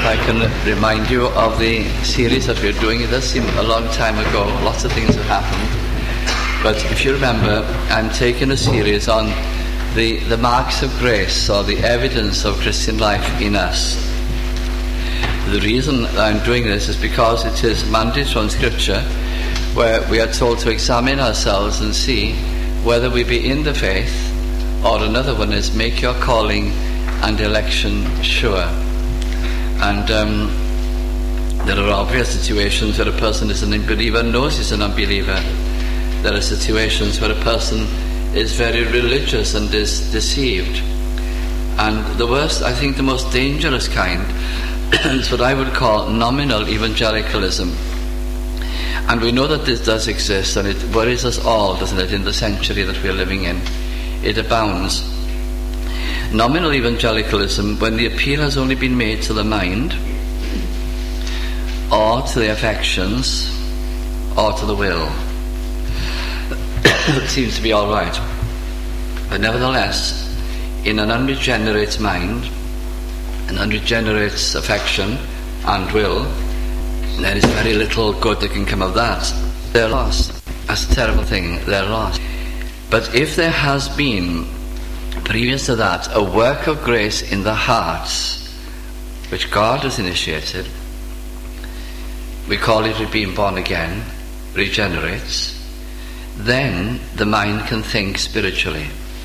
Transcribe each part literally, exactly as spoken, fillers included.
I can remind you of the series that we're doing. It does seem a long time ago. Lots of things have happened. But if you remember, I'm taking a series on the, the marks of grace, or the evidence of Christian life in us. The reason I'm doing this is because it is mandated from Scripture, where we are told to examine ourselves and see whether we be in the faith, or another one is make your calling and election sure. And um, there are obvious situations where a person is an unbeliever and knows he's an unbeliever. There are situations where a person is very religious and is deceived. And the worst, I think the most dangerous kind, is what I would call nominal evangelicalism. And we know that this does exist, and it worries us all, doesn't it, in the century that we're living in. It abounds. Nominal evangelicalism, when the appeal has only been made to the mind, or to the affections, or to the will, it seems to be all right. But nevertheless, in an unregenerate mind, an unregenerate affection and will, there is very little good that can come of that. They're lost. That's a terrible thing. They're lost. But if there has been, previous to that, a work of grace in the hearts, which God has initiated, we call it being born again, regenerates, then the mind can think spiritually.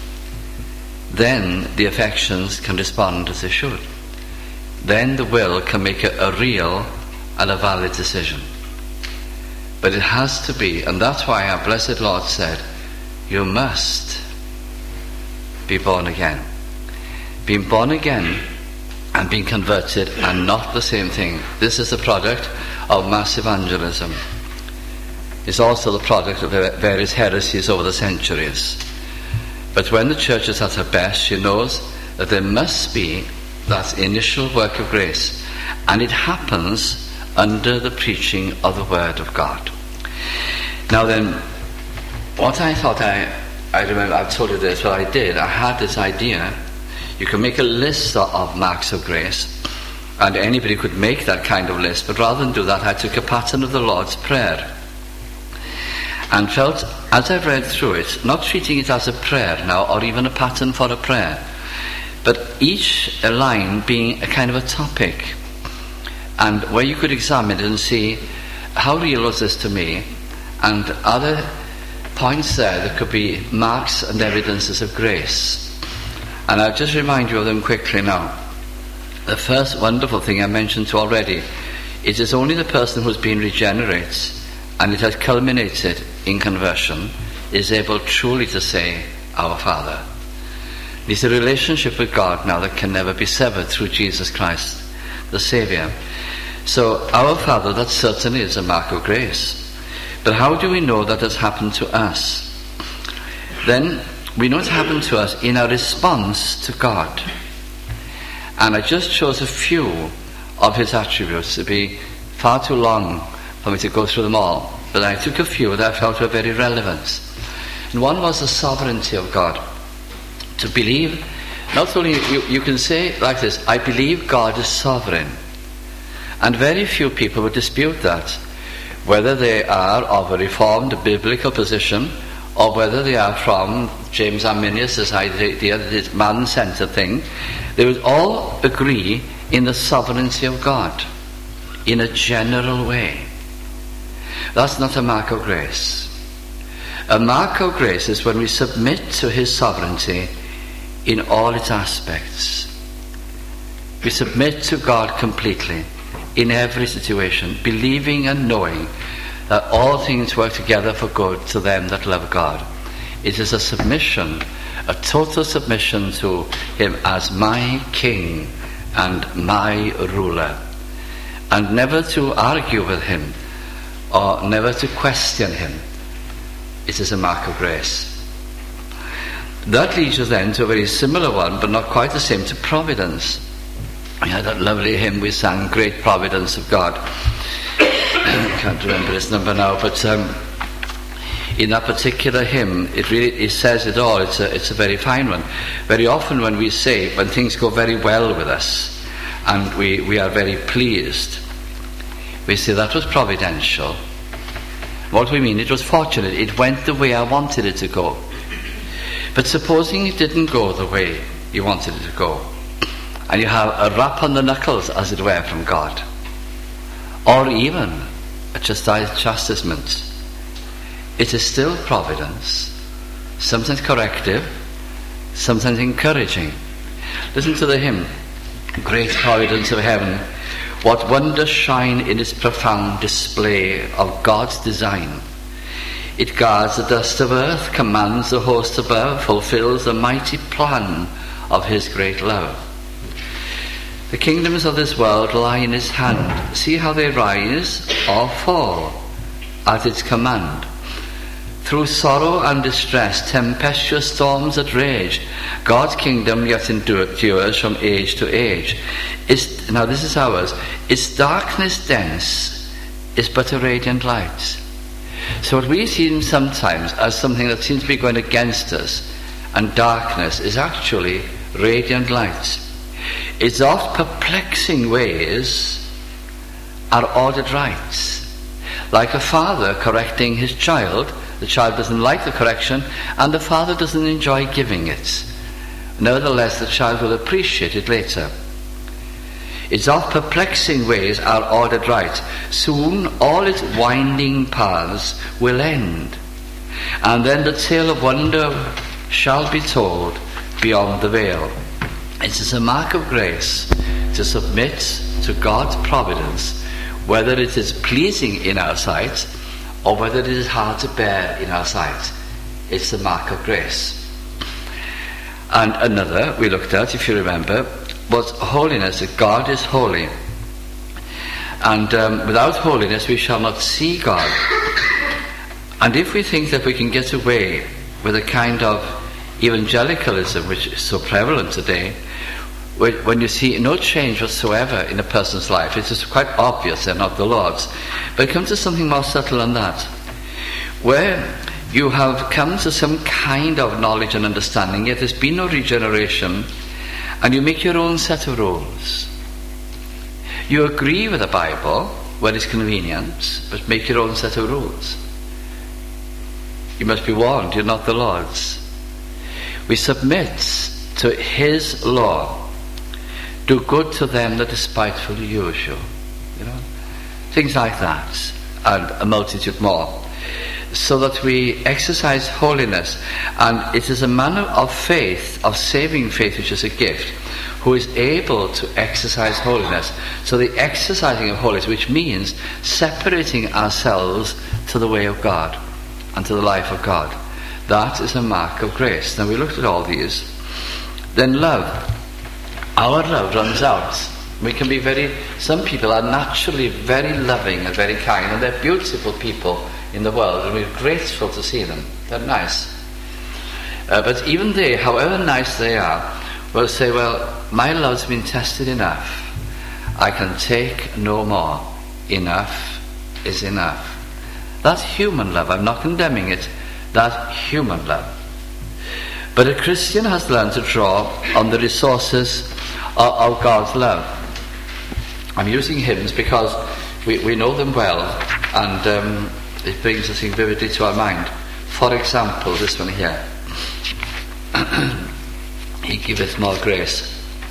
Then the affections can respond as they should. Then the will can make a, a real and a valid decision. But it has to be, and that's why our blessed Lord said, you must be born again. Being born again and being converted are not the same thing. This is the product of mass evangelism. It's also the product of various heresies over the centuries. But when the church is at her best, she knows that there must be that initial work of grace, and it happens under the preaching of the Word of God. Now then, what I thought I, I remember, I've told you this, but I did, I had this idea. You can make a list of marks of grace, and anybody could make that kind of list, but rather than do that, I took a pattern of the Lord's Prayer, and felt, as I read through it, not treating it as a prayer now, or even a pattern for a prayer, but each line being a kind of a topic, and where you could examine it and see, how real was this to me, and other points there that could be marks and evidences of grace. And I'll just remind you of them quickly now. The first wonderful thing I mentioned to already, it is only the person who's been regenerate, and it has culminated in conversion, is able truly to say, Our Father. It's a relationship with God now that can never be severed through Jesus Christ, the Saviour. So, Our Father, that certainly is a mark of grace. But how do we know that has happened to us? Then, we know it's happened to us in our response to God. And I just chose a few of His attributes. It'd be far too long for me to go through them all, but I took a few that I felt were very relevant. And one was the sovereignty of God. To believe, not only, you, you can say like this, I believe God is sovereign. And very few people would dispute that, whether they are of a reformed biblical position, or whether they are from James Arminius' idea, this man-centered thing. They would all agree in the sovereignty of God, in a general way. That's not a mark of grace. A mark of grace is when we submit to His sovereignty in all its aspects. We submit to God completely in every situation, believing and knowing that all things work together for good to them that love God. It is a submission, a total submission to Him as my King and my ruler, and never to argue with Him or never to question Him. It is a mark of grace. That leads us then to a very similar one, but not quite the same, to providence. We had that lovely hymn we sang, Great Providence of God. I can't remember this number now, but um, in that particular hymn, it really it says it all. It's a, it's a very fine one. Very often when we say, when things go very well with us, and we, we are very pleased. We say that was providential. What we mean, it was fortunate. It went the way I wanted it to go. But supposing it didn't go the way you wanted it to go, and you have a rap on the knuckles, as it were, from God, or even a chastisement, it is still providence, sometimes corrective, sometimes encouraging. Listen to the hymn, Great Providence of Heaven, what wonders shine in its profound display of God's design. It guards the dust of earth, commands the host above, fulfills the mighty plan of his great love. The kingdoms of this world lie in his hand. See how they rise or fall at its command. Through sorrow and distress, tempestuous storms that rage, God's kingdom yet endures from age to age. It's, now this is ours. Its darkness dense is but a radiant light. So what we see sometimes as something that seems to be going against us, and darkness, is actually radiant light. Its oft perplexing ways are ordered right. Like a father correcting his child, the child doesn't like the correction, and the father doesn't enjoy giving it. Nevertheless, the child will appreciate it later. Its oft perplexing ways are ordered right. Soon all its winding paths will end, and then the tale of wonder shall be told beyond the veil. It is a mark of grace to submit to God's providence, whether it is pleasing in our sight or whether it is hard to bear in our sight. It's a mark of grace. And another we looked at, if you remember, was holiness, that God is holy. And um, without holiness we shall not see God. And if we think that we can get away with a kind of evangelicalism which is so prevalent today, when you see no change whatsoever in a person's life, it is quite obvious they're not the Lord's. But come to something more subtle than that, where you have come to some kind of knowledge and understanding, yet there's been no regeneration, and you make your own set of rules. You agree with the Bible when it's convenient, but make your own set of rules. You must be warned, you're not the Lord's. We submit to his law. Do good to them that despitefully use you. You know, things like that, and a multitude more. So that we exercise holiness, and it is a man of faith, of saving faith, which is a gift, who is able to exercise holiness. So the exercising of holiness, which means separating ourselves to the way of God and to the life of God, that is a mark of grace. Now we looked at all these. Then love. Our love runs out. We can be very, some people are naturally very loving and very kind, and they're beautiful people in the world, and we're grateful to see them. They're nice. Uh, but even they, however nice they are, will say, well, my love's been tested enough. I can take no more. Enough is enough. That's human love. I'm not condemning it. That's human love. But a Christian has learned to draw on the resources of, of God's love. I'm using hymns because we, we know them well, and um, it brings the thing vividly to our mind. For example, this one here. He giveth more grace.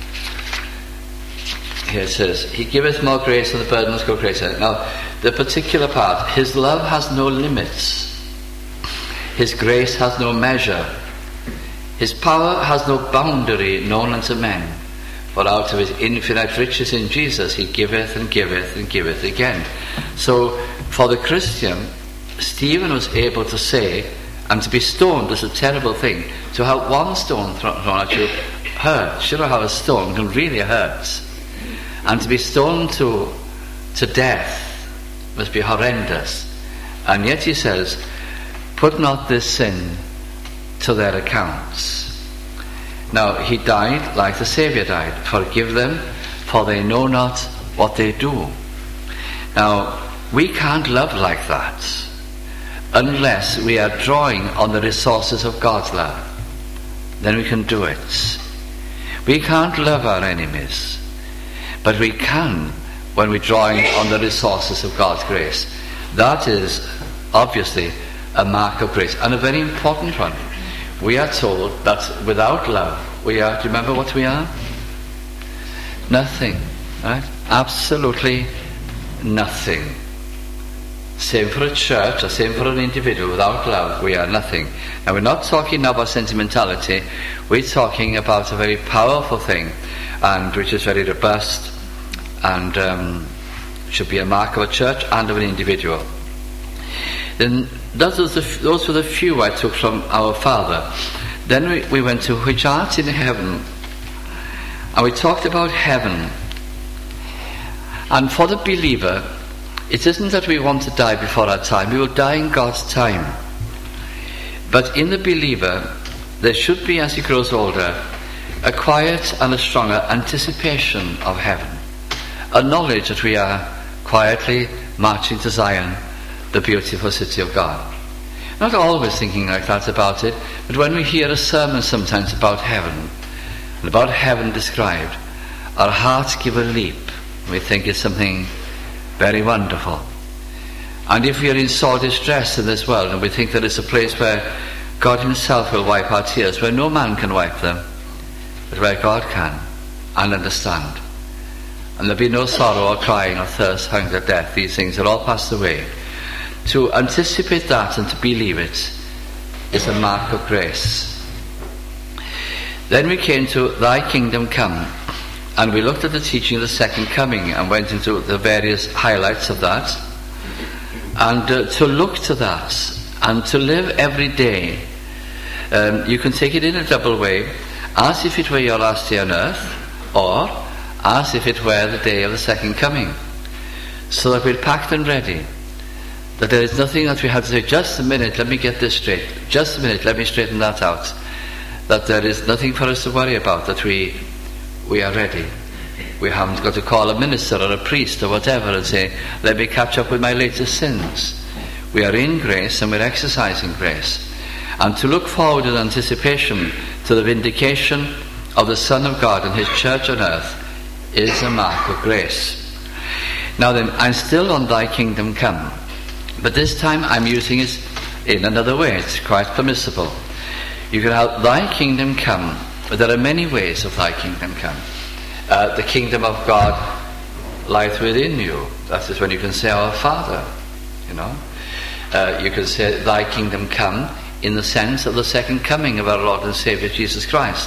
Here it says, He giveth more grace and the burdens go greater. Now, the particular part, His love has no limits. His grace has no measure. His power has no boundary known unto men. For out of His infinite riches in Jesus He giveth and giveth and giveth again. So, for the Christian, Stephen was able to say, and to be stoned is a terrible thing. To have one stone thrown at you hurts. You know how a stone can really hurt. And to be stoned to, to death must be horrendous. And yet he says, put not this sin to their accounts. Now, he died like the Saviour died. Forgive them, for they know not what they do. Now, we can't love like that unless we are drawing on the resources of God's love. Then we can do it. We can't love our enemies, But we can when we're drawing on the resources of God's grace. That is obviously a mark of grace, and a very important one. We are told that without love, we are, do you remember what we are? Nothing, right? Absolutely nothing. Same for a church, or same for an individual. Without love, we are nothing. Now, we're not talking now about sentimentality. We're talking about a very powerful thing, and which is very robust, and um, should be a mark of a church and of an individual. Then those were the, those were the few I took from our Father. Then we, we went to which art in heaven, and we talked about heaven. And for the believer, it isn't that we want to die before our time. We will die in God's time. But in the believer, there should be, as he grows older, a quiet and a stronger anticipation of heaven. A knowledge that we are quietly marching to Zion, the beautiful city of God. Not always thinking like that about it, but when we hear a sermon sometimes about heaven, and about heaven described, our hearts give a leap. We think it's something very wonderful. And if we are in sore distress in this world, and we think that it's a place where God himself will wipe our tears, where no man can wipe them, but where God can, and understand. And there'll be no sorrow or crying or thirst, hunger, death. These things are all passed away. To anticipate that and to believe it is a mark of grace. Then we came to Thy Kingdom Come, and we looked at the teaching of the second coming and went into the various highlights of that. And uh, to look to that and to live every day, um, you can take it in a double way, as if it were your last day on earth, or as if it were the day of the second coming, so that we're packed and ready, that there is nothing that we have to say, just a minute, let me get this straight, just a minute, let me straighten that out, that there is nothing for us to worry about, that we we are ready. We haven't got to call a minister or a priest or whatever and say, let me catch up with my latest sins. We are in grace and we're exercising grace. And to look forward in anticipation to the vindication of the Son of God and his church on earth is a mark of grace. Now then, I'm still on Thy Kingdom Come, but this time I'm using it in another way. It's quite permissible. You can have Thy Kingdom Come, but there are many ways of Thy Kingdom Come. Uh, the kingdom of God lieth within you. That is when you can say, Our Father, you know. Uh, you can say, Thy Kingdom Come, in the sense of the second coming of our Lord and Saviour Jesus Christ.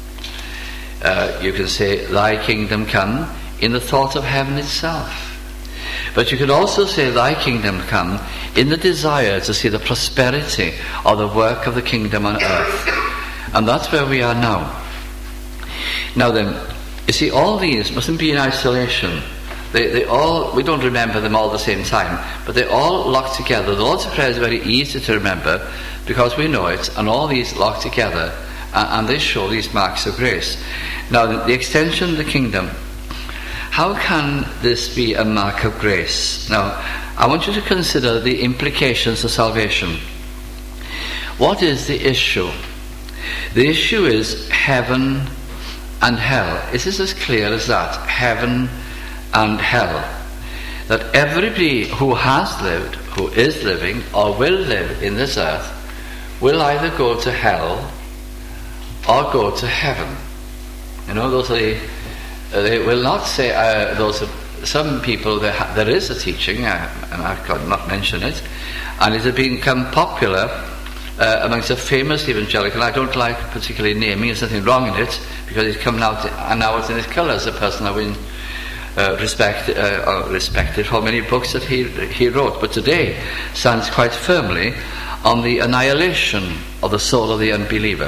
Uh, you can say, Thy Kingdom Come, in the thought of heaven itself. But you can also say, Thy Kingdom Come, in the desire to see the prosperity of the work of the kingdom on earth. And that's where we are now. Now then, you see, all these mustn't be in isolation. They, they all, we don't remember them all at the same time, but they all lock together. The Lord's Prayer is very easy to remember because we know it, and all these lock together, and, and they show these marks of grace. Now, the, the extension of the kingdom, how can this be a mark of grace? Now, I want you to consider the implications of salvation. What is the issue? The issue is heaven and hell. It is as clear as that. Heaven and hell. That everybody who has lived, who is living, or will live in this earth, will either go to hell or go to heaven. You know, those are the, uh, they will not say, uh, those are, some people, there, ha- there is a teaching, uh, and I could not mention it, and it has become popular Uh, amongst a famous evangelical. I don't like particularly naming, there's nothing wrong in it, because he's come out and now it's in his colours, a person I win uh, respect, uh, or respected for many books that he he wrote, but today stands quite firmly on the annihilation of the soul of the unbeliever,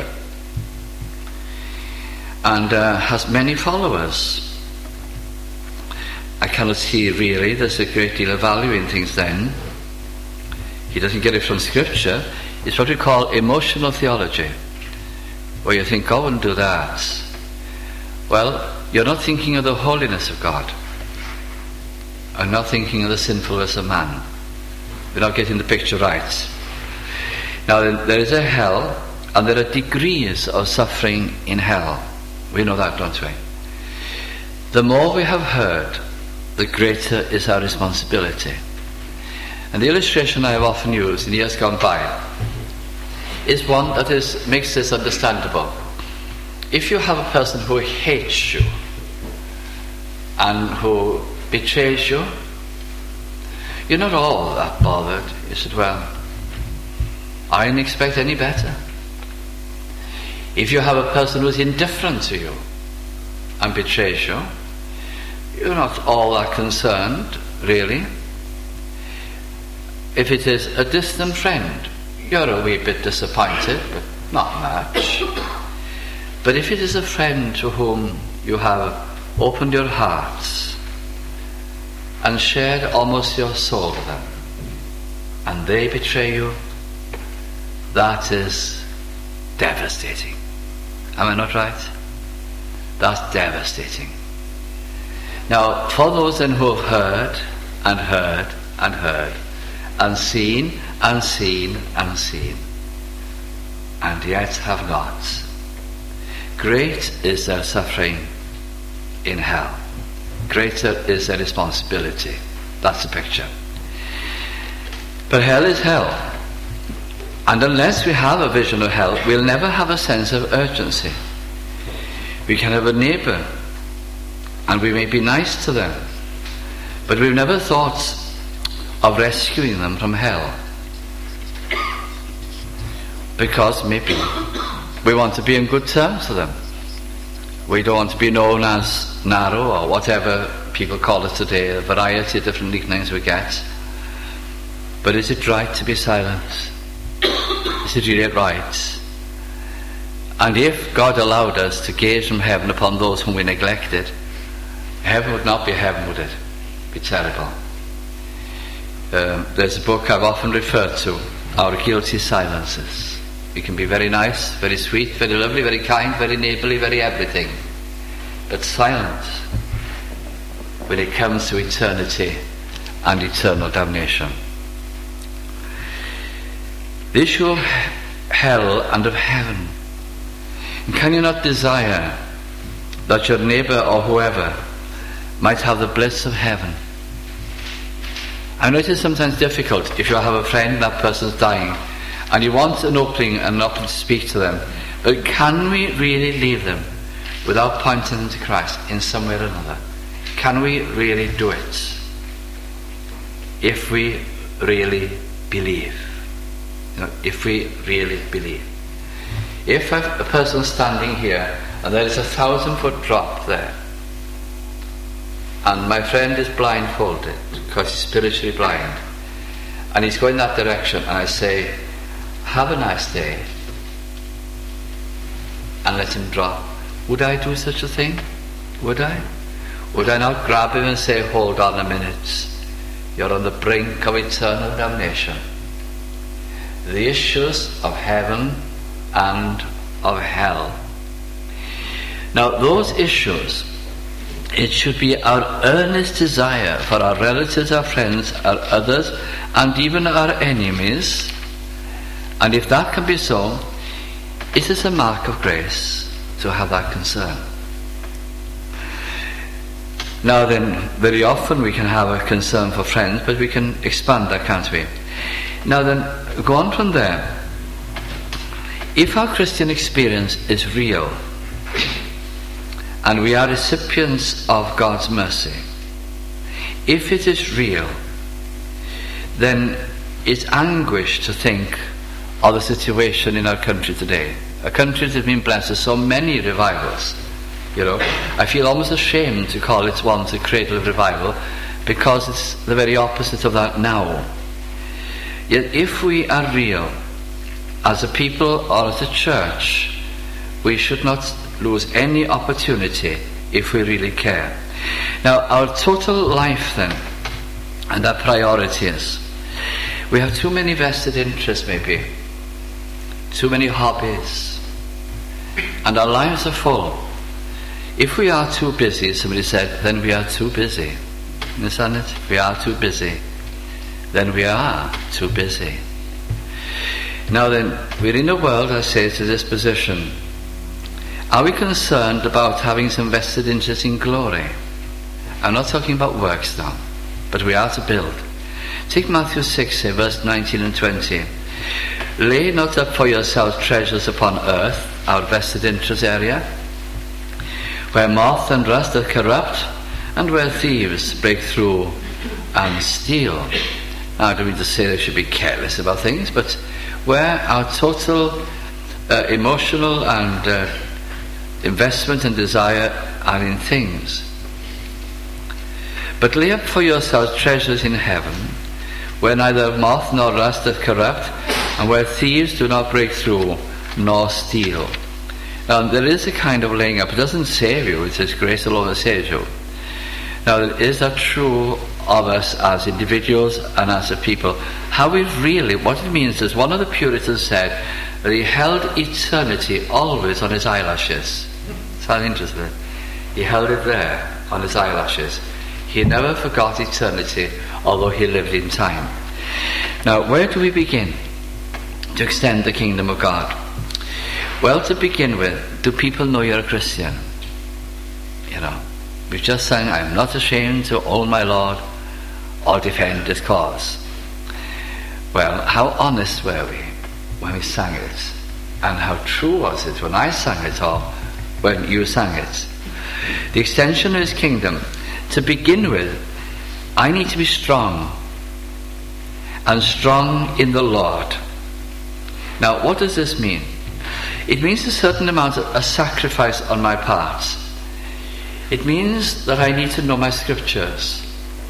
and uh, has many followers. I cannot see really there's a great deal of value in things then. He doesn't get it from Scripture. It's what we call emotional theology, where you think, God wouldn't do that. Well, you're not thinking of the holiness of God, and not thinking of the sinfulness of man. You're not getting the picture right. Now, there is a hell, and there are degrees of suffering in hell. We know that, don't we? the more we have heard, the greater is our responsibility. And the illustration I have often used in years gone by is one that is makes this understandable. If you have a person who hates you and who betrays you, you're not all that bothered. You said, well, I didn't expect any better. If you have a person who's indifferent to you and betrays you, you're not all that concerned, really. If it is a distant friend, you're a wee bit disappointed, but not much. But if it is a friend to whom you have opened your hearts and shared almost your soul with them, and they betray you, that is devastating. Am I not right? That's devastating. Now, for those then who have heard and heard and heard and seen and seen and seen and yet have not, great is their suffering in hell. Greater is their responsibility. That's the picture. But hell is hell. And unless we have a vision of hell, we'll never have a sense of urgency. We can have a neighbour, and we may be nice to them, but we've never thought of rescuing them from hell. Because maybe we want to be in good terms with them. We don't want to be known as narrow, or whatever people call it today, a variety of different nicknames we get. But is it right to be silent? Is it really right? And if God allowed us to gaze from heaven upon those whom we neglected, heaven would not be heaven, would it? It'd be terrible. Um, there's a book I've often referred to, Our Guilty Silences. We can be very nice, very sweet, very lovely, very kind, very neighbourly, very everything, but silent when it comes to eternity and eternal damnation. The issue of hell and of heaven. And can you not desire that your neighbour or whoever might have the bliss of heaven? I know it is sometimes difficult if you have a friend, that person's dying, and you want an opening and an opening to speak to them. But can we really leave them without pointing them to Christ in some way or another? Can we really do it? If we really believe. You know, if we really believe. If a, a person's standing here and there is a thousand foot drop there, and my friend is blindfolded because he's spiritually blind, and he's going that direction, and I say, have a nice day, and let him drop, would I do such a thing? Would I? Would I not grab him and say, hold on a minute, you're on the brink of eternal damnation. The issues of heaven and of hell. Now those issues, it should be our earnest desire for our relatives, our friends, our others, and even our enemies. And if that can be so, it is a mark of grace to have that concern. Now then, very often we can have a concern for friends, but we can expand that, can't we? Now then, go on from there. If our Christian experience is real, and we are recipients of God's mercy, if it is real, then it's anguish to think of the situation in our country today. A country that has been blessed with so many revivals. You know, I feel almost ashamed to call it once a cradle of revival, because it's the very opposite of that now. Yet if we are real, as a people or as a church, we should not lose any opportunity if we really care. Now, our total life then, and our priorities, we have too many vested interests maybe, too many hobbies, and our lives are full. If we are too busy, somebody said, then we are too busy. Understand it? If we are too busy, then we are too busy. Now then, we're in a world, I say, to this position, Are we concerned about having some vested interest in glory? I'm not talking about works now, but we are to build. Take Matthew six, verse nineteen and twenty. Lay not up for yourselves treasures upon earth, our vested interest area, where moth and rust doth corrupt, and where thieves break through and steal. Now, I don't mean to say they should be careless about things, but where our total uh, emotional and uh, investment and desire are in things. But lay up for yourselves treasures in heaven, where neither moth nor rust doth corrupt, and where thieves do not break through nor steal. Now, there is a kind of laying up. It doesn't save you, it says grace alone saves you. Now, is that true of us as individuals and as a people? How we really, what it means is, one of the Puritans said that he held eternity always on his eyelashes. Sounds interesting. He held it there on his eyelashes. He never forgot eternity, although he lived in time. Now, where do we begin to extend the kingdom of God? Well, to begin with, do people know you're a Christian? You know, we've just sang, I am not ashamed to own my Lord or defend his cause. Well, how honest were we when we sang it? And how true was it when I sang it or when you sang it? The extension of his kingdom. To begin with, I need to be strong, and strong in the Lord. Now, what does this mean? It means a certain amount of a sacrifice on my part. It means that I need to know my scriptures.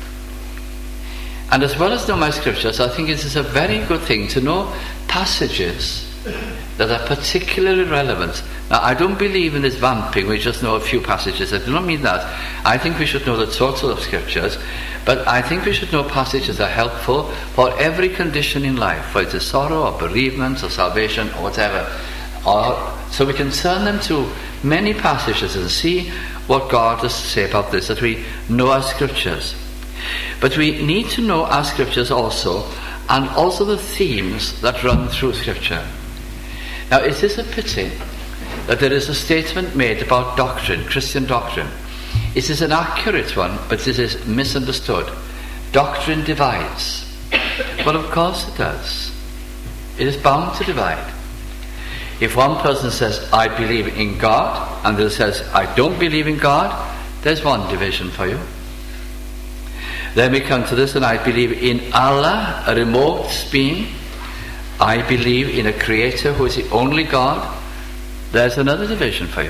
And as well as know my scriptures, I think it is a very good thing to know passages that are particularly relevant. Now, I don't believe in this vamping, we just know a few passages. I do not mean that. I think we should know the total of scriptures, but I think we should know passages that are helpful for every condition in life, whether it's sorrow or bereavement or salvation or whatever. Or, so we can turn them to many passages and see what God has to say about this, that we know our scriptures. But we need to know our scriptures also, and also the themes that run through scripture. Now, it is a pity that there is a statement made about doctrine, Christian doctrine. It is an accurate one, but it is misunderstood. Doctrine divides. Well, of course it does. It is bound to divide. If one person says, I believe in God, and the other says, I don't believe in God, there's one division for you. Then we come to this, and I believe in Allah, a remote being. I believe in a creator who is the only God. There's another division for you.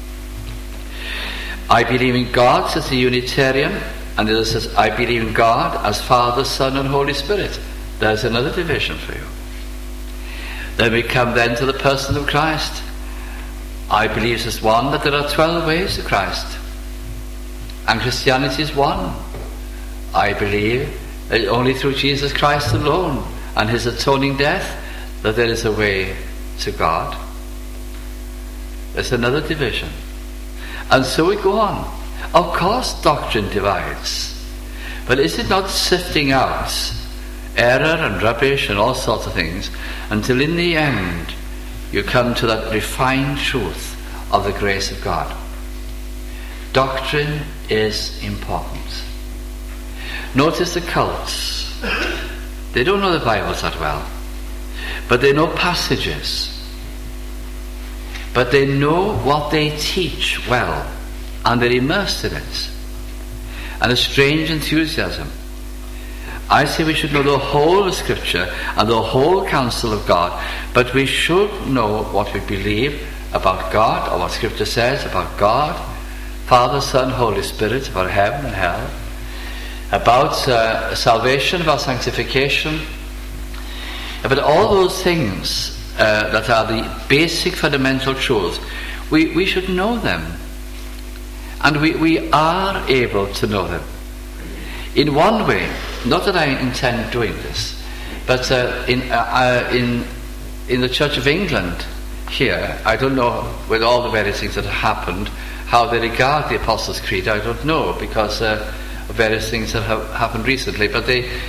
I believe in God, says the Unitarian, and the other says, I believe in God as Father, Son, and Holy Spirit. There's another division for you. Then we come then to the person of Christ. I believe as one that there are twelve ways to Christ, and Christianity is one. I believe that only through Jesus Christ alone and his atoning death that there is a way to God. There's another division. And so we go on. Of course doctrine divides. But is it not sifting out error and rubbish and all sorts of things until in the end you come to that refined truth of the grace of God? Doctrine is important. Notice the cults. They don't know the Bibles that well, but they know passages. But they know what they teach well, and they're immersed in it. And a strange enthusiasm. I say we should know the whole of Scripture and the whole counsel of God, but we should know what we believe about God, or what Scripture says about God, Father, Son, Holy Spirit, about heaven and hell, about uh, salvation, about sanctification, about all those things uh, that are the basic fundamental truths. We, we should know them. And we, we are able to know them. In one way, not that I intend doing this, but uh, in, uh, uh, in, in the Church of England here, I don't know with all the various things that have happened, how they regard the Apostles' Creed, I don't know, because uh, of various things that have happened recently, but they,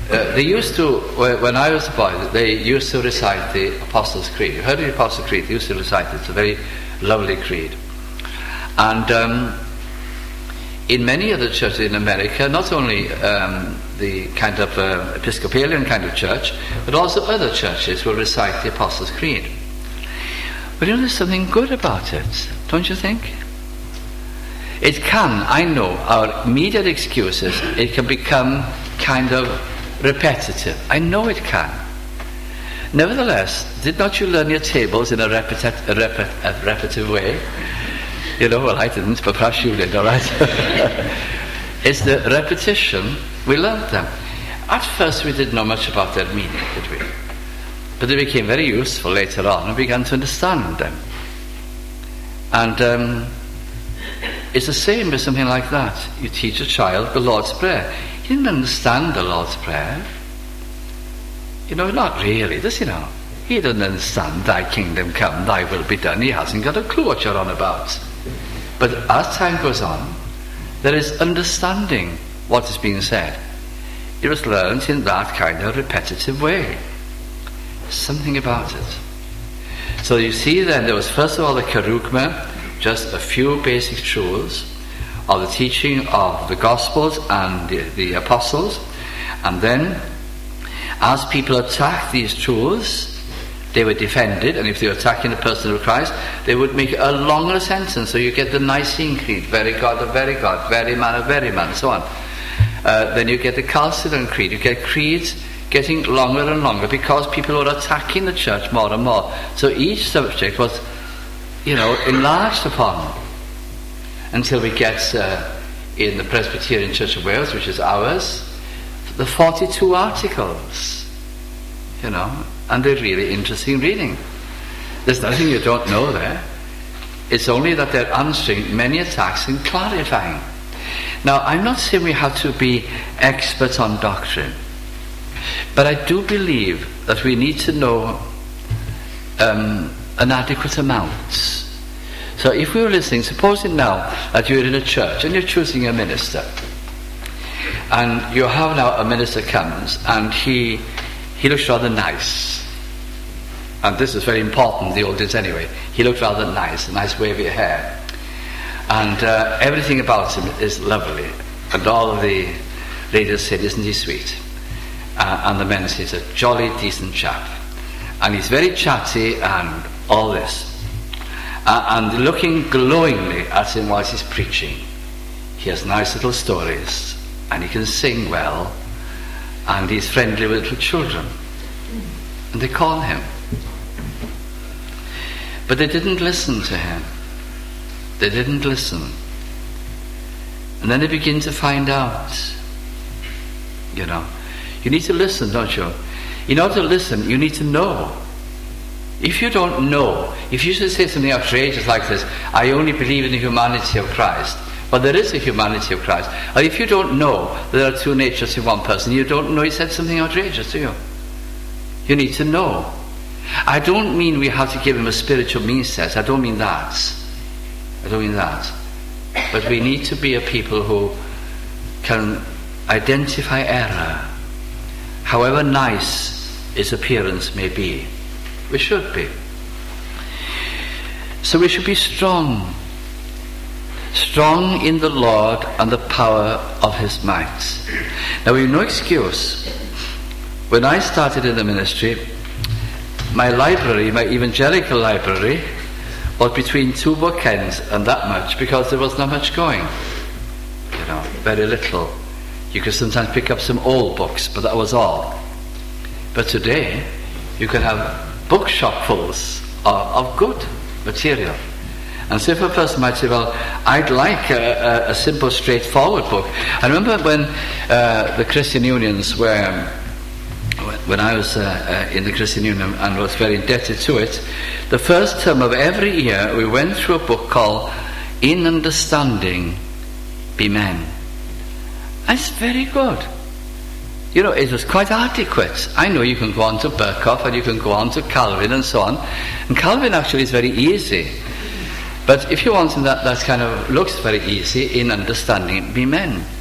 uh, they used to, when I was a boy, they used to recite the Apostles' Creed. You heard of the Apostles' Creed? They used to recite it. It's a very lovely creed. And um, in many other churches in America, not only um, the kind of uh, Episcopalian kind of church, but also other churches will recite the Apostles' Creed. But you know, there's something good about it, don't you think? It can, I know, our immediate excuses, it can become kind of repetitive. I know it can. Nevertheless, did not you learn your tables in a, repeti- a, repet- a repetitive way? You know, well, I didn't, but perhaps you did, all right? It's the repetition, we learned them. At first we didn't know much about their meaning, did we? But they became very useful later on and began to understand them. And um, it's the same with something like that. You teach a child the Lord's Prayer. He didn't understand the Lord's Prayer. You know, not really, does he know? He doesn't understand, thy kingdom come, thy will be done. He hasn't got a clue what you're on about. But as time goes on, there is understanding what is being said. It was learned in that kind of repetitive way. Something about it. So you see then, there was first of all the kerugma, just a few basic truths of the teaching of the Gospels and the, the Apostles. And then, as people attacked these truths, they were defended, and if they were attacking the person of Christ, they would make a longer sentence. So you get the Nicene Creed, very God of very God, very man of very man, so on. Uh, then you get the Chalcedon Creed. You get creeds getting longer and longer because people were attacking the church more and more. So each subject was, you know, enlarged upon until we get uh, in the Presbyterian Church of Wales, which is ours, the forty-two articles, you know, and they're really interesting reading. There's nothing you don't know there. It's only that they're answering many attacks and clarifying. Now, I'm not saying we have to be experts on doctrine, but I do believe that we need to know um, an adequate amount. So if we were listening, supposing now that you're in a church and you're choosing a minister, and you have now a minister comes and he he looks rather nice, and this is very important in the old days anyway. He looked rather nice, a nice wavy hair, and uh, everything about him is lovely, and all of the ladies said, isn't he sweet? Uh, and the men say, he's a jolly decent chap, and he's very chatty and all this, uh, and looking glowingly at him whilst he's preaching. He has nice little stories, and he can sing well, and he's friendly with little children, and they call him. But they didn't listen to him. They didn't listen. And then they begin to find out, you know. You need to listen, don't you? In order to listen, you need to know. If you don't know, if you should say something outrageous like this, I only believe in the humanity of Christ. Well, there is a humanity of Christ. Or if you don't know there are two natures in one person, you don't know he said something outrageous, do you? You need to know. I don't mean we have to give him a spiritual means test. I don't mean that. I don't mean that. But we need to be a people who can identify error, however nice its appearance may be. We should be. So we should be strong. Strong in the Lord and the power of his might. Now we have no excuse. When I started in the ministry, my library, my evangelical library, was between two bookends and that much, because there was not much going. You know, very little. You could sometimes pick up some old books, but that was all. But today, you can have bookshopfuls of, of good material. And so if a person might say, well, I'd like a, a, a simple, straightforward book. I remember when uh, the Christian Unions were, when I was uh, uh, in the Christian Union and was very indebted to it, the first term of every year we went through a book called In Understanding Be Men. And it's very good. You know, it was quite adequate. I know you can go on to Berkhoff and you can go on to Calvin and so on. And Calvin actually is very easy. But if you want something that, that kind of looks very easy, In Understanding Be Men.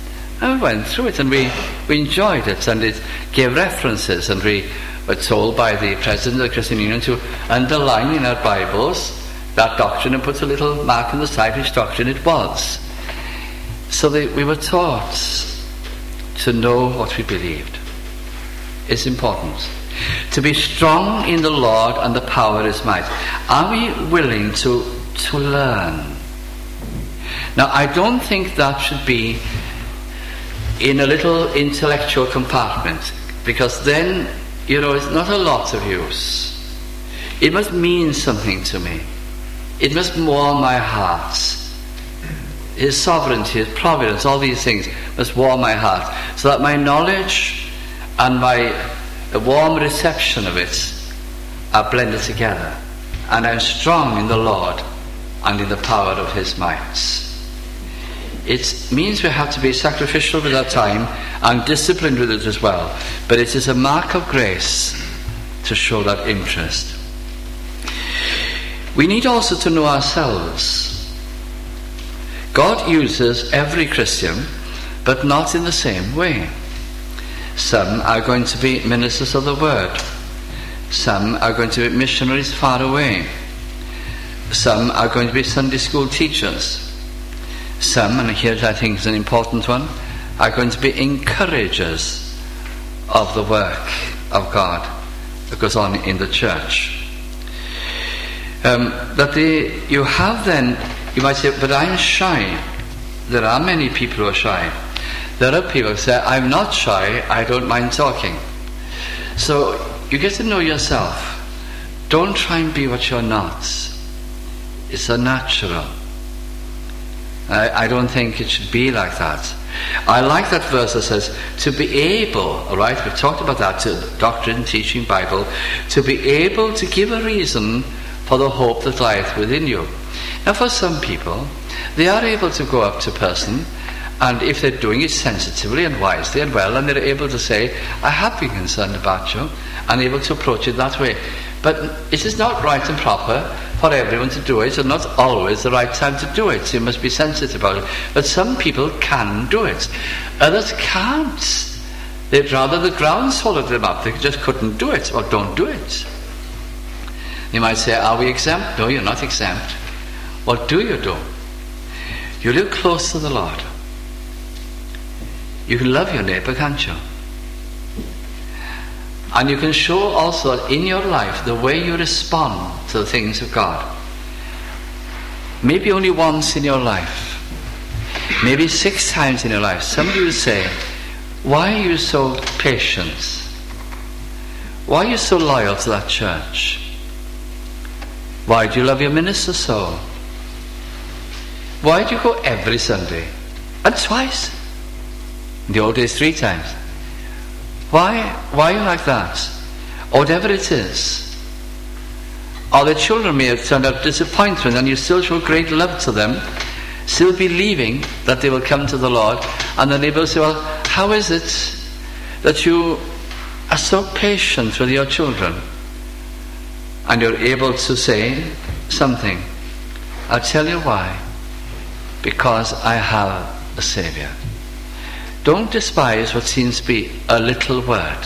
And we went through it and we, we enjoyed it, and it gave references, and we were told by the President of the Christian Union to underline in our Bibles that doctrine and put a little mark on the side which doctrine it was. So they, we were taught to know what we believed. It's important. To be strong in the Lord and the power of His might. Are we willing to, to learn? Now, I don't think that should be in a little intellectual compartment, because then, you know, it's not a lot of use. It must mean something to me. It must warm my heart. His sovereignty, His providence, all these things must warm my heart, so that my knowledge and my warm reception of it are blended together, and I'm strong in the Lord and in the power of His might. It means we have to be sacrificial with our time and disciplined with it as well, but it is a mark of grace to show that interest. We need also to know ourselves. God uses every Christian, but not in the same way. Some are going to be ministers of the Word. Some are going to be missionaries far away. Some are going to be Sunday school teachers. Some, and here I think is an important one, are going to be encouragers of the work of God that goes on in the church. Um, but the, you have then, you might say, but I'm shy. There are many people who are shy. There are people who say, I'm not shy, I don't mind talking. So you get to know yourself. Don't try and be what you're not. It's unnatural. I, I don't think it should be like that. I like that verse that says, to be able, all right, we've talked about that, to doctrine, teaching, Bible, to be able to give a reason for the hope that lieth within you. Now for some people, they are able to go up to a person, and if they're doing it sensitively and wisely and well, and they're able to say, I have been concerned about you, and able to approach it that way. But it is not right and proper for everyone to do it, and not always the right time to do it. You must be sensitive about it. But some people can do it. Others can't. They'd rather the ground swallowed them up. They just couldn't do it. Well, don't do it. You might say, are we exempt? No, you're not exempt. What do you do? You live close to the Lord. You can love your neighbour, can't you? And you can show also that in your life the way you respond to the things of God. Maybe only once in your life, maybe six times in your life, somebody will say, why are you so patient? Why are you so loyal to that church? Why do you love your minister so? Why do you go every Sunday? And twice. In the old days, three times. Why, why are you like that? Or whatever it is. Or the children may have turned out disappointment, and you still show great love to them, still believing that they will come to the Lord, and then they will say, well, how is it that you are so patient with your children? And you're able to say something. I'll tell you why. Because I have a Saviour. Don't despise what seems to be a little word.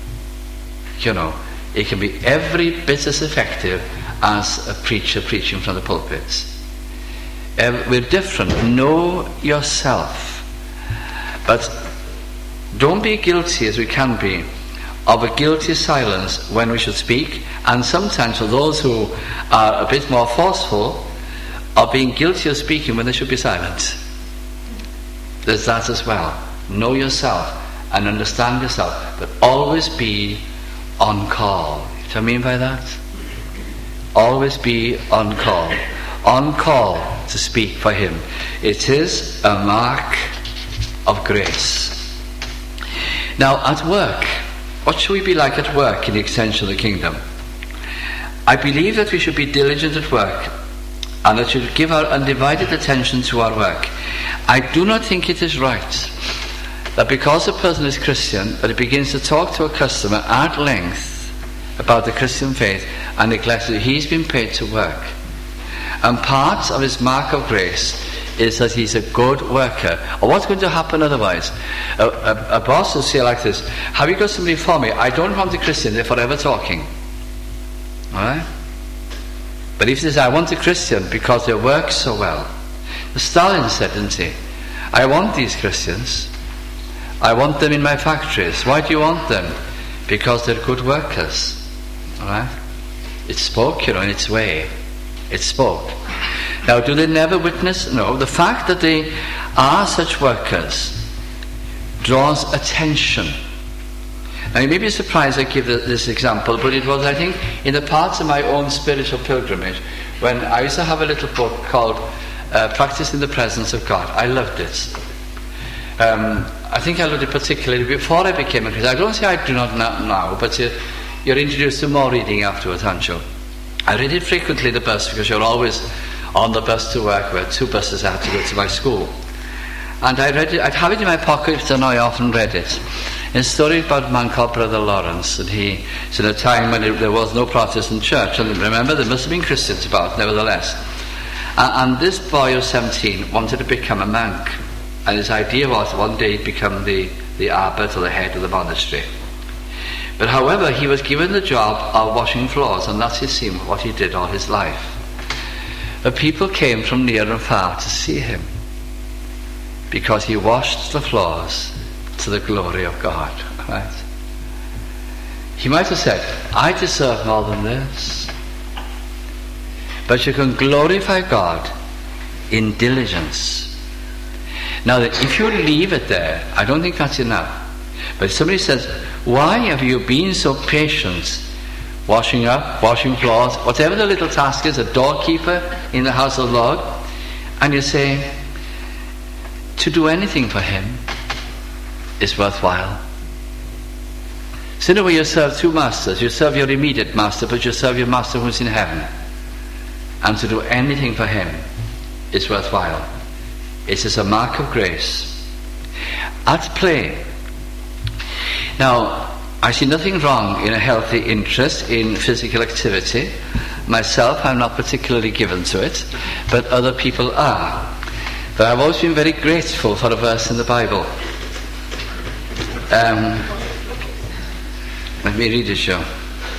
You know, it can be every bit as effective as a preacher preaching from the pulpit. Uh, we're different. Know yourself. But don't be guilty, as we can be, of a guilty silence when we should speak, and sometimes for those who are a bit more forceful, of being guilty of speaking when they should be silent. There's that as well. Know yourself and understand yourself, but always be on call. Do you know what I mean by that? Always be on call. On call to speak for Him. It is a mark of grace. Now, at work, what should we be like at work in the extension of the kingdom? I believe that we should be diligent at work, and that we should give our undivided attention to our work. I do not think it is right that because a person is Christian, that he begins to talk to a customer at length about the Christian faith and neglects that he's been paid to work. And part of his mark of grace is that he's a good worker. Or what's going to happen otherwise? A, a, a boss will say like this, have you got somebody for me? I don't want a Christian, they're forever talking. Alright? But if he says, I want a Christian because they work so well. Stalin said, didn't he? I want these Christians. I want them in my factories. Why do you want them? Because they're good workers. Alright? It spoke, you know, in its way. It spoke. Now, do they never witness? No. The fact that they are such workers draws attention. Now, you may be surprised I give this example, but it was, I think, in the parts of my own spiritual pilgrimage, when I used to have a little book called uh, Practice in the Presence of God. I loved it. Um, I think I loved it particularly before I became a Christian. I don't say I do not now, but you're, you're introduced to more reading afterwards, aren't you? I read it frequently in the bus, because you're always on the bus to work. We had two buses I had to go to my school. And I read it, I'd have it in my pocket, and I often read it. It's a story about a man called Brother Lawrence, and he, it's in a time when it, there was no Protestant church, and remember, there must have been Christians about, nevertheless. And, and this boy of seventeen wanted to become a monk, and his idea was one day he'd become the, the abbot or the head of the monastery. But however, he was given the job of washing floors, and that's his, what he did all his life. But people came from near and far to see him, because he washed the floors to the glory of God. Right? He might have said, I deserve more than this. But you can glorify God in diligence. Now, if you leave it there, I don't think that's enough. But if somebody says, why have you been so patient washing up, washing floors, whatever the little task is, a doorkeeper in the house of the Lord, and you say, to do anything for him is worthwhile. So in a way, you serve two masters. You serve your immediate master, but you serve your master who's in heaven. And to do anything for him is worthwhile. It is a mark of grace. At play. Now, I see nothing wrong in a healthy interest in physical activity. Myself, I'm not particularly given to it, but other people are. But I've always been very grateful for a verse in the Bible. Um, let me read it, you.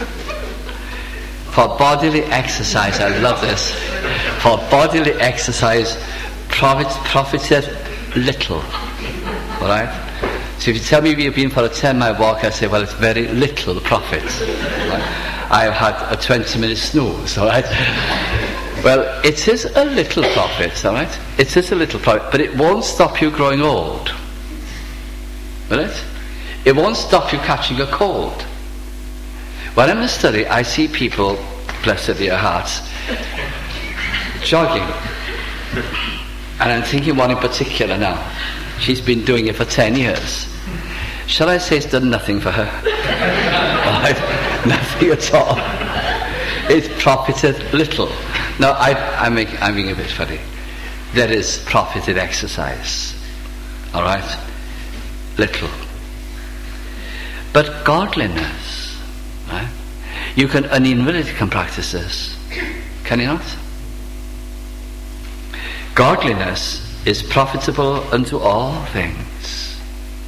For bodily exercise, I love this. For bodily exercise profit, profiteth little. Alright? So if you tell me you've been for a ten mile walk, I say, well, it's very little profit. Right? I've had a twenty minute snooze, alright? Well, it is a little profit, alright? It is a little profit, but it won't stop you growing old. Will it? It won't stop you catching a cold. When I'm in the study, I see people, blessed their hearts, jogging. And I'm thinking one in particular now. She's been doing it for ten years. Shall I say it's done nothing for her? Right? Nothing at all. It's profited little. No, I, I make, I'm being a bit funny. There is profited exercise. Alright? Little. But godliness, right? You can, an invalid can practice this. Can he not? Godliness is profitable unto all things,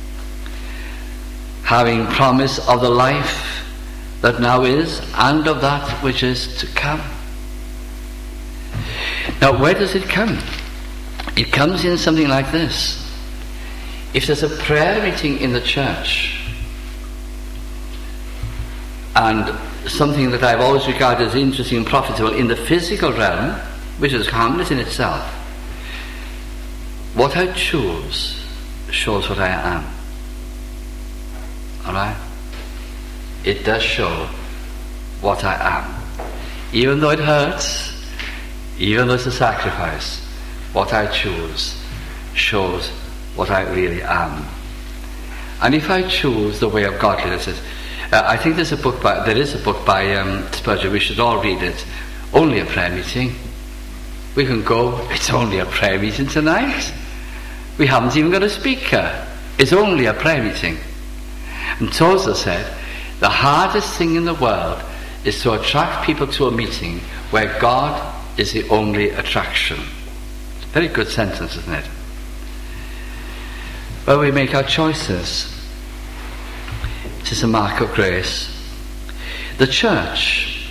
having promise of the life that now is and of that which is to come. Now, where does it come? It comes in something like this. If there's a prayer meeting in the church, and something that I've always regarded as interesting and profitable in the physical realm, which is harmless in itself, what I choose shows what I am. Alright? It does show what I am. Even though it hurts, even though it's a sacrifice, what I choose shows what I really am. And if I choose the way of godliness, uh, I think there's a book by, there is a book by um, Spurgeon, we should all read it. Only a prayer meeting. We can go, it's only a prayer meeting tonight. We haven't even got a speaker. It's only a prayer meeting. And Tozer said, the hardest thing in the world is to attract people to a meeting where God is the only attraction. Very good sentence, isn't it? Where we make our choices, it is a mark of grace. The church,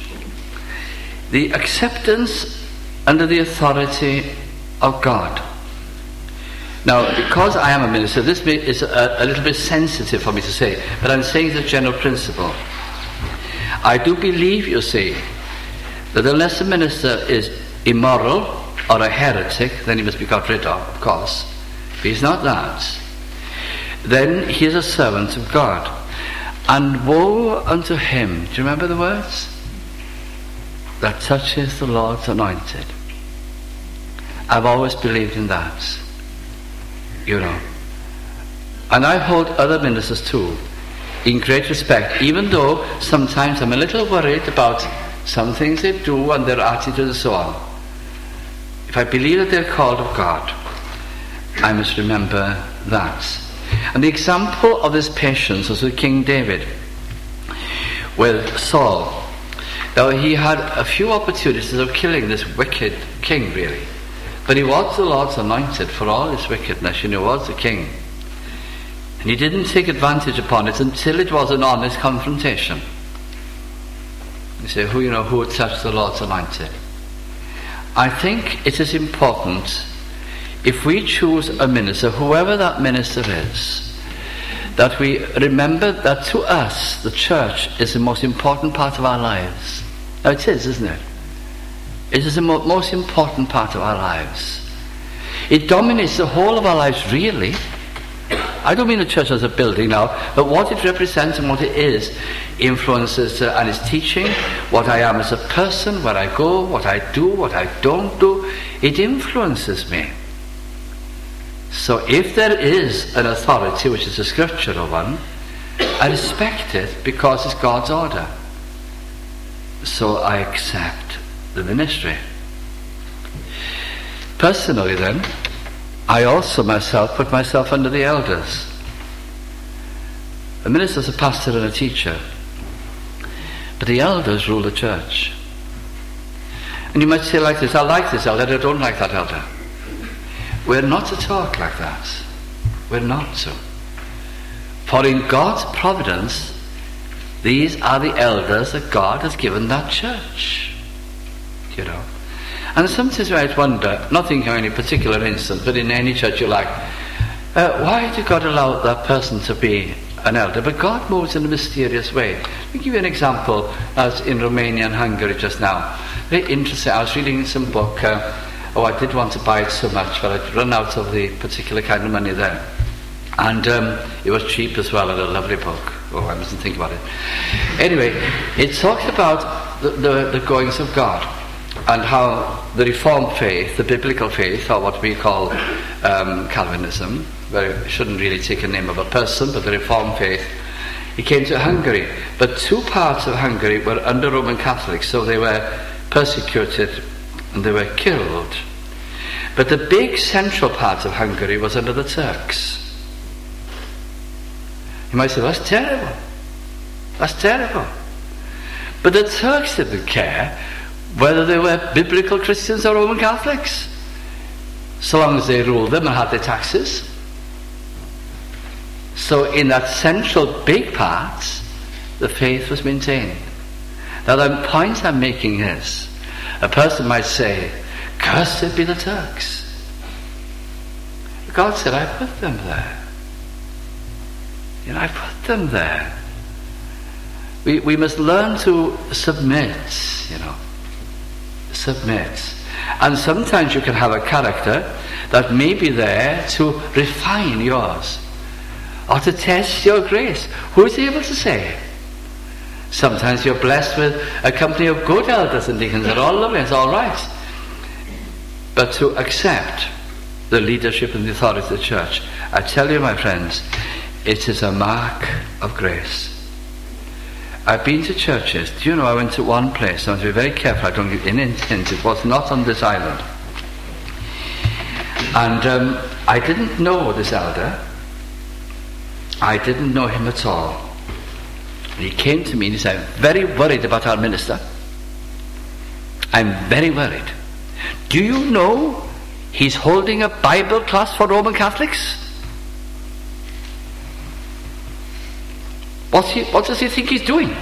the acceptance under the authority of God. Now, because I am a minister, this is a, a little bit sensitive for me to say, but I'm saying the general principle. I do believe, you see, that unless a minister is immoral or a heretic, then he must be got rid of, of course. If he's not that, then he is a servant of God. And woe unto him, do you remember the words? That touches the Lord's anointed. I've always believed in that, you know. And I hold other ministers too in great respect, even though sometimes I'm a little worried about some things they do and their attitude and so on. If I believe that they're called of God, I must remember that. And the example of this patience was with King David, with Saul. Now, he had a few opportunities of killing this wicked king, really. But he was the Lord's anointed for all his wickedness, and he was the king. And he didn't take advantage upon it until it was an honest confrontation. You say, who, you know, who would touch the Lord's anointed? I think it is important, if we choose a minister, whoever that minister is, that we remember that to us, the church is the most important part of our lives. Now it is, isn't it? It is the mo- most important part of our lives. It dominates the whole of our lives, really. I don't mean the church as a building now, but what it represents and what it is influences uh, and its teaching, what I am as a person, where I go, what I do, what I don't do. It influences me. So if there is an authority which is a scriptural one, I respect it because it's God's order. So I accept the ministry. Personally then, I also myself put myself under the elders. A minister is a pastor and a teacher, but the elders rule the church. And you might say like this, I like this elder, I don't like that elder. We're not to talk like that. We're not to. For in God's providence, these are the elders that God has given that church. You know. And sometimes you might wonder, not thinking of any particular instance, but in any church you like, uh, why did God allow that person to be an elder? But God moves in a mysterious way. Let me give you an example, as in Romania and Hungary just now. Very interesting. I was reading some book. Uh, oh, I did want to buy it so much, but I'd run out of the particular kind of money there. And um, it was cheap as well, and a lovely book. Oh, I mustn't think about it. Anyway, it talks about the, the, the goings of God, and how the Reformed faith, the biblical faith, or what we call um, Calvinism, where it shouldn't really take a name of a person, but the Reformed faith, it came to Hungary. But two parts of Hungary were under Roman Catholics, so they were persecuted and they were killed. But the big central part of Hungary was under the Turks. You might say, well, that's terrible. That's terrible. But the Turks didn't care whether they were biblical Christians or Roman Catholics, so long as they ruled them and had their taxes. So in that central big part, the faith was maintained. Now the point I'm making is, a person might say, cursed be the Turks. God said, I put them there. You know, I put them there. We we must learn to submit, you know. Submit. And sometimes you can have a character that may be there to refine yours, or to test your grace. Who is able to say? Sometimes you're blessed with a company of good elders and deacons. They're all lovely, it's all right. But to accept the leadership and the authority of the church, I tell you, my friends, it is a mark of grace. I've been to churches. Do you know, I went to one place, I want to be very careful I don't give any hint. It was not on this island. And um, I didn't know this elder. I didn't know him at all. And he came to me and he said, I'm very worried about our minister. I'm very worried. Do you know He's holding a Bible class for Roman Catholics? What's he, what does he think he's doing?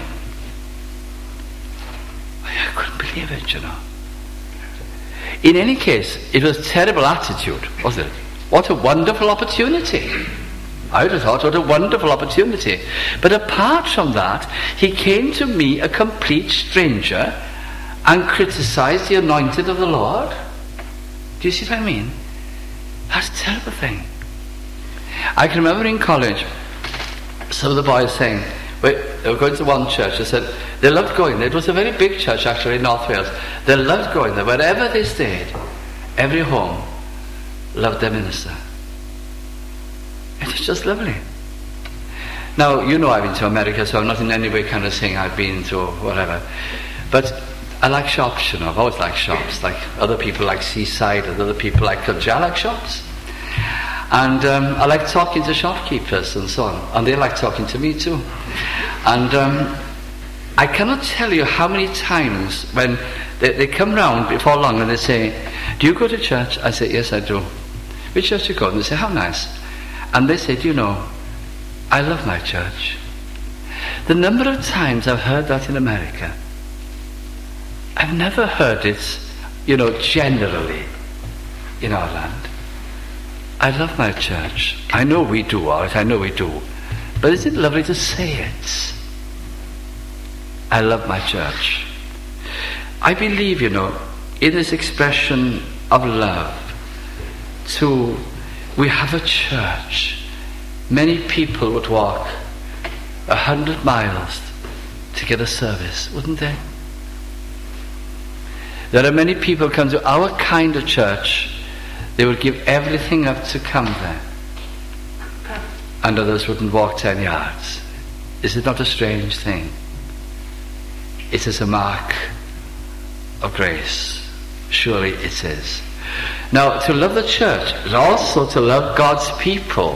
I couldn't believe it, you know. In any case, it was a terrible attitude, wasn't it? What a wonderful opportunity. I would have thought, what a wonderful opportunity. But apart from that, he came to me, a complete stranger, and criticized the anointed of the Lord. Do you see what I mean? That's a terrible thing. I can remember in college, some of the boys saying, they were going to one church, they said they loved going there. It was a very big church actually in North Wales. They loved going there. Wherever they stayed, every home loved their minister. It was just lovely. Now, you know I've been to America, so I'm not in any way kind of saying I've been to whatever. But I like shops, you know. I've always liked shops. Like other people like Seaside, and other people like Culture. I like shops. And um, I like talking to shopkeepers and so on. And they like talking to me too. And um, I cannot tell you how many times when they, they come round before long and they say, do you go to church? I say, yes, I do. Which church do you go? And they say, how nice. And they say, do you know, I love my church. The number of times I've heard that in America, I've never heard it, you know, generally in our land. I love my church. I know we do, all right, I know we do. But isn't it lovely to say it? I love my church. I believe, you know, in this expression of love, to, we have a church. Many people would walk a hundred miles to get a service, wouldn't they? There are many people who come to our kind of church. They would give everything up to come there. And others wouldn't walk ten yards. Is it not a strange thing? It is a mark of grace. Surely it is. Now, to love the church is also to love God's people.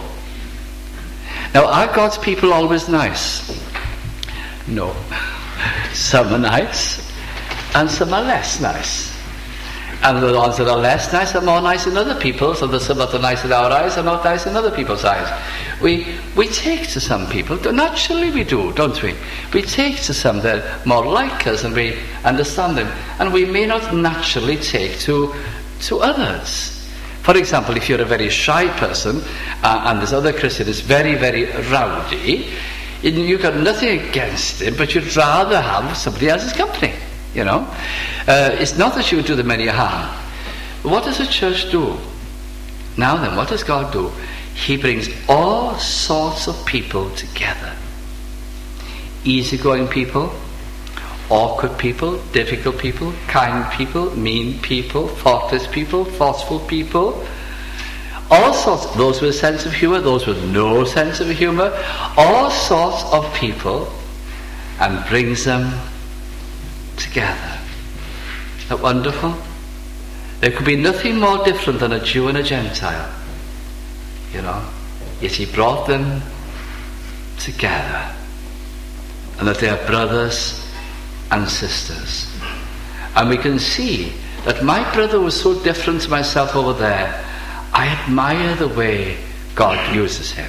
Now, are God's people always nice? No. Some are nice, and some are less nice. And the ones that are less nice are more nice than other people, so the some that are nice in our eyes are not nice in other people's eyes. We we take to some people, naturally we do, don't we? We take to some that are more like us and we understand them. And we may not naturally take to, to others. For example, if you're a very shy person, uh, and this other Christian is very, very rowdy, you've got nothing against him, but you'd rather have somebody else's company. You know, uh, it's not that you would do them any harm. What does the church do? Now then, what does God do? He brings all sorts of people together. Easygoing people, awkward people, difficult people, kind people, mean people, thoughtless people, thoughtful people, all sorts, those with a sense of humour, those with no sense of humour, all sorts of people, and brings them together. Isn't that wonderful? There could be nothing more different than a Jew and a Gentile, you know, yet he brought them together, and that they are brothers and sisters. And we can see that my brother was so different to myself over there. I admire the way God uses him.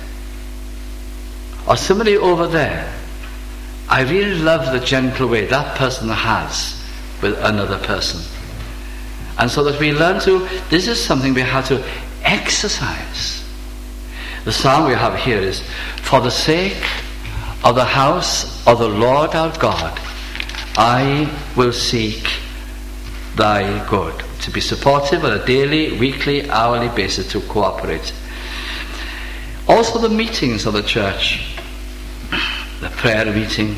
Or somebody over there, I really love the gentle way that person has with another person. And so that we learn to, this is something we have to exercise. The psalm we have here is, for the sake of the house of the Lord our God, I will seek thy good. To be supportive on a daily, weekly, hourly basis, to cooperate. Also the meetings of the church, the prayer meeting,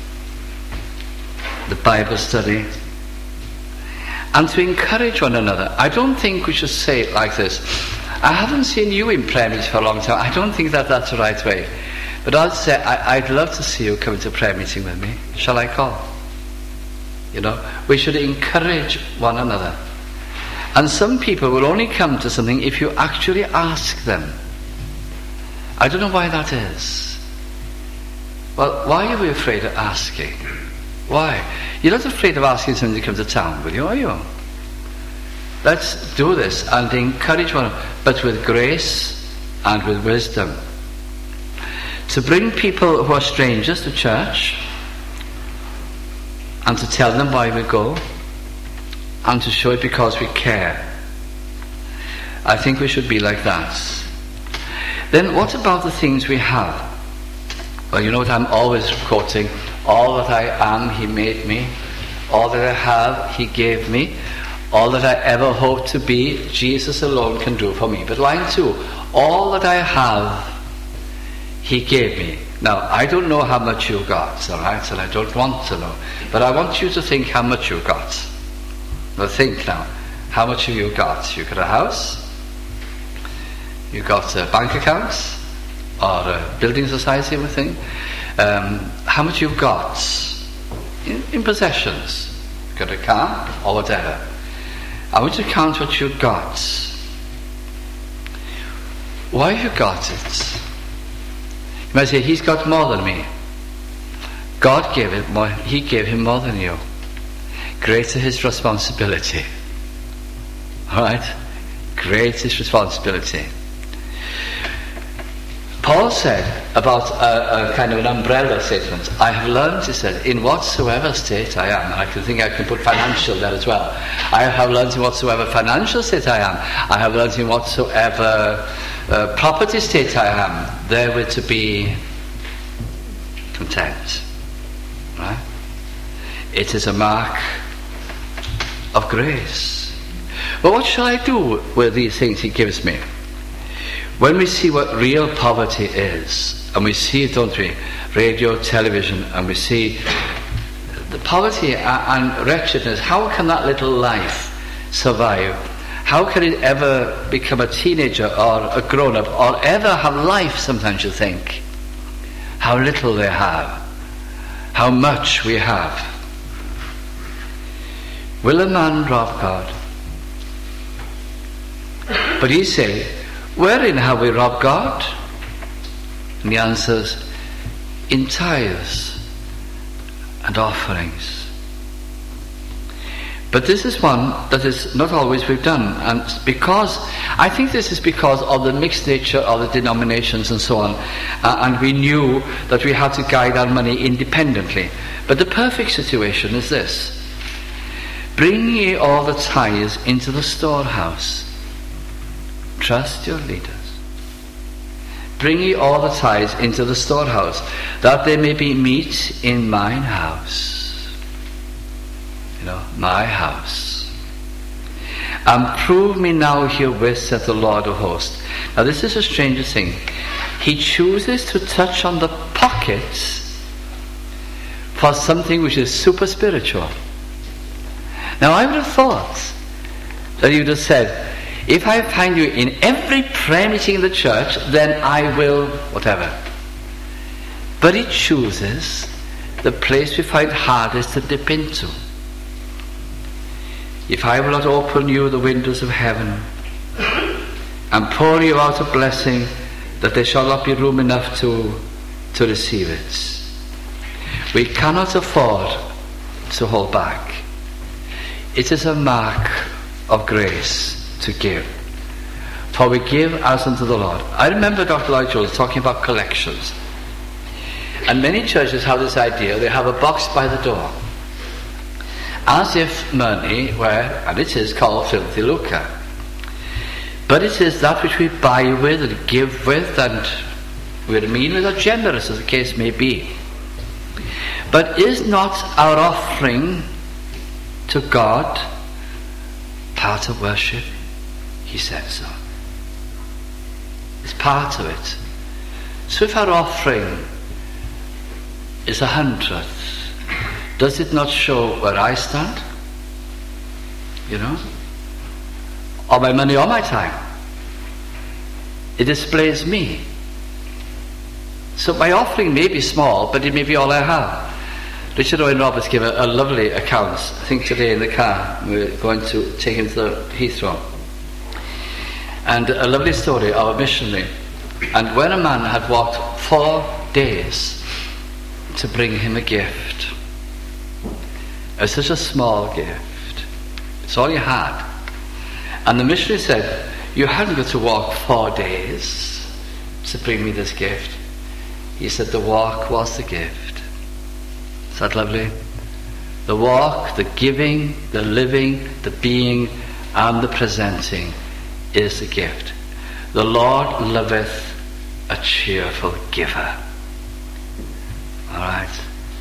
the Bible study, and to encourage one another. I don't think we should say it like this. I haven't seen you in prayer meetings for a long time. I don't think that that's the right way. But I'd say, I, I'd love to see you come to a prayer meeting with me. Shall I call? You know, we should encourage one another. And some people will only come to something if you actually ask them. I don't know why that is. Well, why are we afraid of asking? Why? You're not afraid of asking somebody to come to town with you, are you? Let's do this and encourage one another, but with grace and with wisdom. To bring people who are strangers to church and to tell them why we go and to show it because we care. I think we should be like that. Then what about the things we have? Well, you know what I'm always quoting? All that I am, he made me. All that I have, he gave me. All that I ever hope to be, Jesus alone can do for me. But line two, all that I have, he gave me. Now, I don't know how much you got, all right, and I don't want to know. But I want you to think how much you got. Now think now, how much have you got? You got a house? You got a bank account? Or a building society, everything? Um, how much you've got in, in possessions? You got a car or whatever. I want you to count what you got. Why have you got it? You might say, he's got more than me. God gave it more. He gave him more than you. Greater his responsibility. Alright? Great his responsibility. Paul said about a, a kind of an umbrella statement, I have learned, he said, in whatsoever state I am, and I can think I can put financial there as well. I have learned in whatsoever financial state I am. I have learned in whatsoever uh, property state I am, therewith to be content. Right? It is a mark of grace. But what shall I do with these things he gives me? When we see what real poverty is, and we see it, don't we, radio, television, and we see the poverty and wretchedness, how can that little life survive? How can it ever become a teenager or a grown-up or ever have life, sometimes you think? How little they have, how much we have. Will a man rob God? But he say, wherein have we robbed God? And the answer is, in tithes and offerings. But this is one that is not always we've done, and because I think this is because of the mixed nature of the denominations and so on, uh, and we knew that we had to guide our money independently. But the perfect situation is this: bring ye all the tithes into the storehouse. Trust your leaders. Bring ye all the tithes into the storehouse, that there may be meat in mine house. You know, my house. And prove me now herewith, saith the Lord of hosts. Now this is a strange thing. He chooses to touch on the pockets for something which is super spiritual. Now I would have thought that he would have said, if I find you in every prayer meeting in the church, then I will whatever. But he chooses the place we find hardest to dip into. If I will not open you the windows of heaven and pour you out a blessing, that there shall not be room enough to, to receive it. We cannot afford to hold back. It is a mark of grace to give. For we give as unto the Lord. I remember Doctor Lloyd Jones talking about collections. And many churches have this idea, they have a box by the door. As if money were, and it is called filthy lucre. But it is that which we buy with and give with, and we're mean with or generous, as the case may be. But is not our offering to God part of worship? He said so. It's part of it. So if our offering is a hundredth, does it not show where I stand? You know? Or my money or my time? It displays me. So my offering may be small, but it may be all I have. Richard Owen Roberts gave a, a lovely account, I think today in the car, we're going to take him to the Heathrow. And a lovely story of a missionary. And when a man had walked four days to bring him a gift, it was such a small gift, it's all he had, And the missionary said, you hadn't got to walk four days to bring me this gift. He said, the walk was the gift. Is that lovely? The walk, the giving, the living, the being, and the presenting is the gift. The Lord loveth a cheerful giver. All right.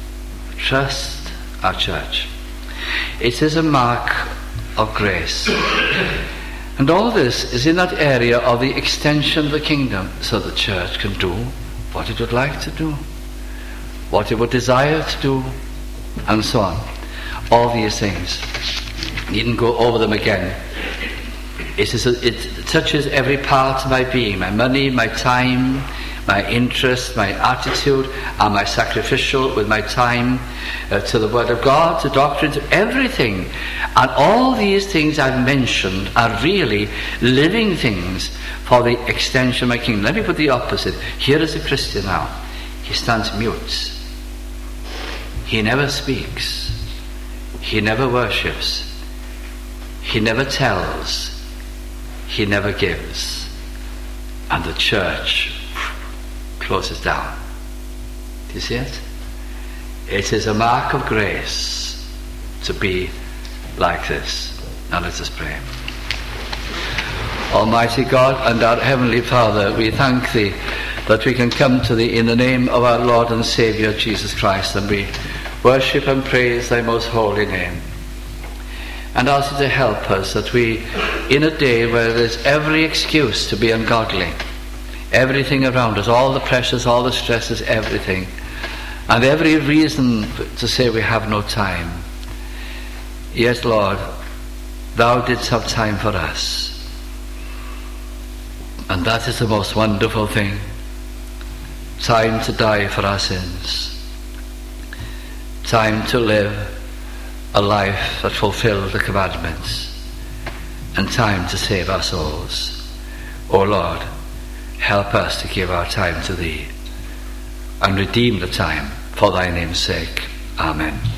Trust our church. It is a mark of grace. And all this is in that area of the extension of the kingdom, so the church can do what it would like to do, what it would desire to do, and so on. All these things. Needn't go over them again. It, is a, it touches every part of my being, my money, my time, my interest, my attitude, and my sacrificial with my time uh, to the Word of God, to doctrine, to everything. And all these things I've mentioned are really living things for the extension of my kingdom. Let me put the opposite. Here is a Christian now. He stands mute. He never speaks. He never worships. He never tells. He never gives. And the church closes down. Do you see it? It is a mark of grace to be like this. Now let us pray. Almighty God and our Heavenly Father, we thank Thee that we can come to Thee in the name of our Lord and Saviour Jesus Christ, and we worship and praise Thy most holy name. And ask Thee to help us that we, in a day where there is every excuse to be ungodly, everything around us, all the pressures, all the stresses, everything, and every reason to say we have no time, yet, Lord, Thou didst have time for us. And that is the most wonderful thing. Time to die for our sins. Time to live a life that fulfills the commandments. And time to save our souls. O Lord, help us to give our time to Thee and redeem the time for Thy name's sake. Amen.